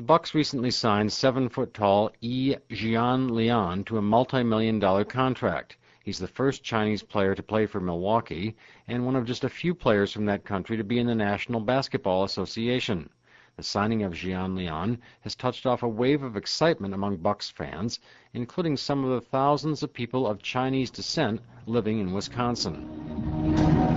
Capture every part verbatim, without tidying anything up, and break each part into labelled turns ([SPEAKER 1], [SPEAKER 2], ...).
[SPEAKER 1] The Bucks recently signed seven-foot-tall Yi Jianlian to a multi-million dollar contract. He's the first Chinese player to play for Milwaukee and one of just a few players from that country to be in the National Basketball Association. The signing of Jianlian has touched off a wave of excitement among Bucks fans, including some of the thousands of people of Chinese descent living in Wisconsin.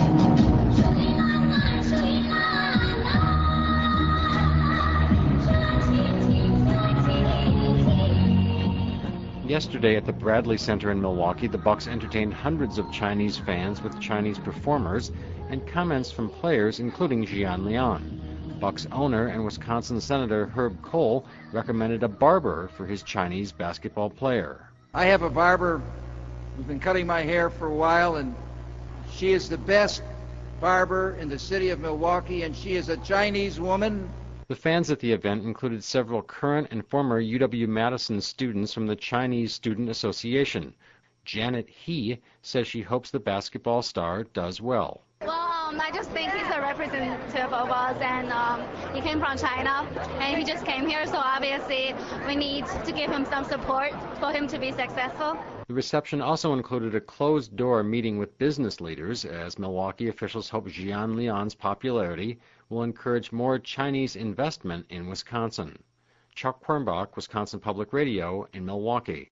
[SPEAKER 1] Yesterday at the Bradley Center in Milwaukee, the Bucks entertained hundreds of Chinese fans with Chinese performers and comments from players, including Jianlian. Bucks owner and Wisconsin Senator Herb Kohl recommended a barber for his Chinese basketball player.
[SPEAKER 2] I have a barber who's been cutting my hair for a while, and she is the best barber in the city of Milwaukee, and she is a Chinese woman.
[SPEAKER 1] The fans at the event included several current and former U W-Madison students from the Chinese Student Association. Janet He says she hopes the basketball star does well.
[SPEAKER 3] Well, um, I just think he's a representative of us, and um, he came from China, and he just came here, so obviously we need to give him some support for him to be successful.
[SPEAKER 1] The reception also included a closed-door meeting with business leaders, as Milwaukee officials hope Jianlian's popularity will encourage more Chinese investment in Wisconsin. Chuck Quirmbach, Wisconsin Public Radio in Milwaukee.